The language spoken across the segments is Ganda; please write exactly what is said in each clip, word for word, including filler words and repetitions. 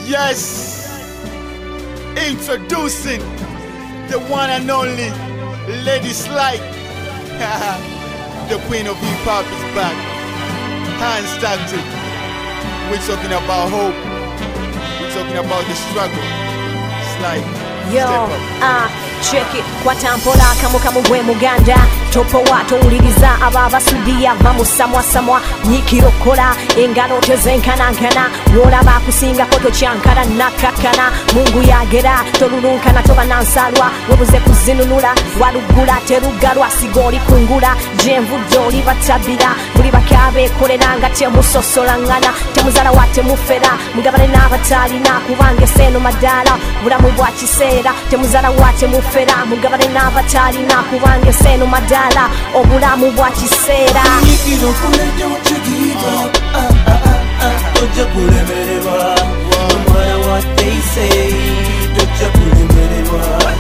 Yes, introducing the one and only Lady Slight. The queen of hip hop is back. Hands started. We're talking about hope. We're talking about the struggle. Slight. Yo, ah, check it. Kwatampola kamu kamu gwe muganda. Topo wato uliriza ababa sudia vamu samwa samwa nyikirokola engalo tezenkana nkana wola bakusinga koto chankana nakakana Mungu yagera tolulunkana toba nansalwa webuze kuzinunula walugula terugalwa sigoli kungula jenvu doli batabira buli bakabe koleranga temusosolangana temuzala wate mufera mugabane n'abatalina kubange seno madala bulamu bwa kiseera temuzala wate mufera mugabane n'abatalina kubange seno madala obulamu bwa kiseera Nikiro kule don't you give up ah, ah, ah, ah. Don't you kulemererwa No matter what they say Don't you kulemererwa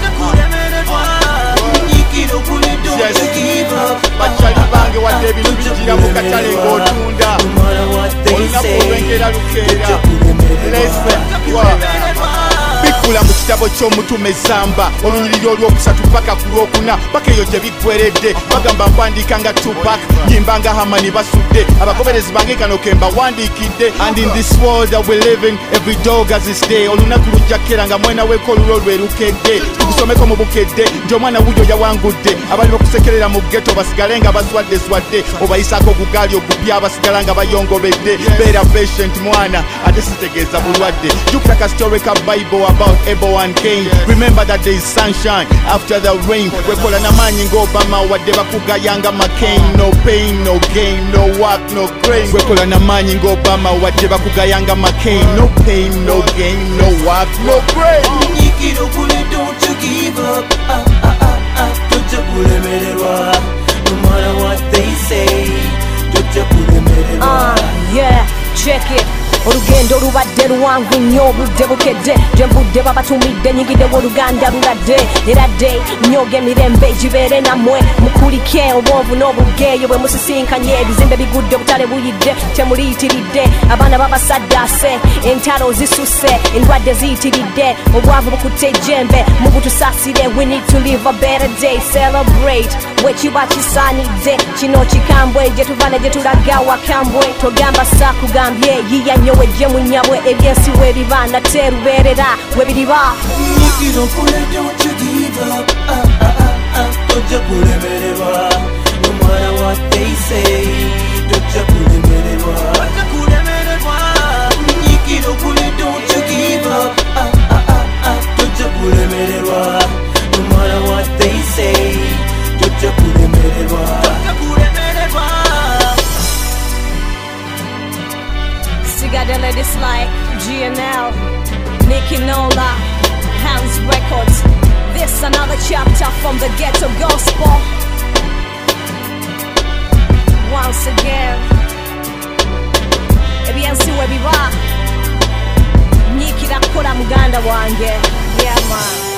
Nikiro kule don't you give up Bachali bange wadde bintu bijira mu katale ng'otunda No matter what they say olinaku olwengera lukeera Don't you kulemererwa Listen, bikula mu kitabo ky'omutume Zamba olunyiriri olwokusatu paka ku lwokuna paka eyo gye biggweredde bagamba mpandiika nga Tupac nyimba nga Hamani basudde abagoberezi bange kano ke mbawandiikidde and in this world that we living every dog has his day olunaku lujjakera nga mwena weeko olulo lwe lukedde tukusomeko mu bukedde nti omwana wuyo yawangudde abali bakusekerera mu ghetto basigale nga baswadde swadde obayisaako ogugaali ogupya basigala nga bayongobedde beera patient mwana ate sitegeeza bulwadde jjukira ka story ka Bible about Abel and Cain. Remember that there is sunshine after the rain. Wekola na manyi ngo Obama wadde bakugayanga McCain. No pain, no gain, no work, no grain. Wekola na manyi ngo Obama wadde bakugayanga McCain. No pain, no gain, no work, no grain. Nikiro kule don't you give up ah, ah, ah, ah. Don't you kulemererwa No matter what they say Don't you kulemererwa Ah, yeah, check it. Olugendo lubadde luwanvu nnyo obudde bukedde gye mbudde babatumidde nyigidde oluganda luladde era dde nnyoga emirembe gibeere nammwe mukulike obwonvu n'obugeeyo bwe musisinkanye ebizimbe bigudde obutale buyidde temuliyitiridde abaana babasaddaase entalo zisusse endwadde ziyitiridde obwavu bukutte ejjembe mubutusaasire we need to live a better day celebrate wekiba kisaanidde kino kikambwe gye tuva ne gye tulaga wakambwe togamba saakugambye yiya nnyo wejje munyabwe ebyensi webiba nate lubeerera webiriba Nikiro kule don't you give up ah, ah, ah, ah. Don't you kulemererwa No matter what they say Don't you kulemererwa Nikiro kule don't you give up ah, ah, ah, ah. Don't you kulemererwa No matter what they say Don't you kulemererwa Sigada Lady Slight, G N L, Nicky Nola, Hands Records. This another chapter from the ghetto gospel. Once again, ebyensi webiba Nicky nakola muganda wange. Yeah man.